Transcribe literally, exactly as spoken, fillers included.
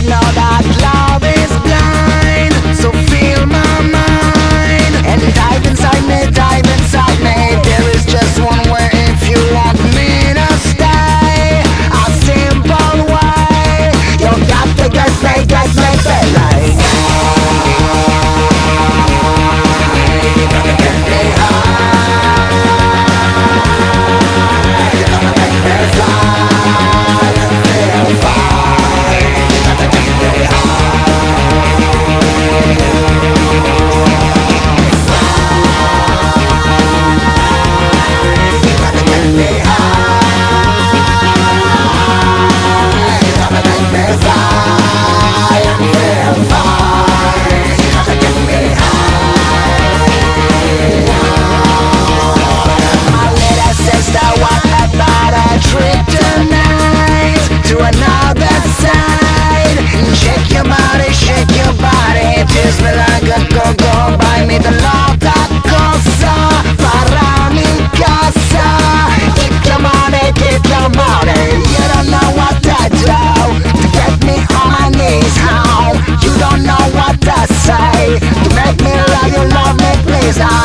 know that love is blind, so feel my mind and dive inside me, dive inside me. There is just one way if you want me to stay. A simple way. You got to get me, get me, baby. You gotta get me high. You gotta make me fly and feel fine. You gotta get me high. To another side, shake your body, shake your body. Kiss me like a go-go, buy me the loca cosa, para mi casa. Keep the money, keep the money. You don't know what to do to get me on my knees. How? You don't know what to say to make me love you, love me, please. I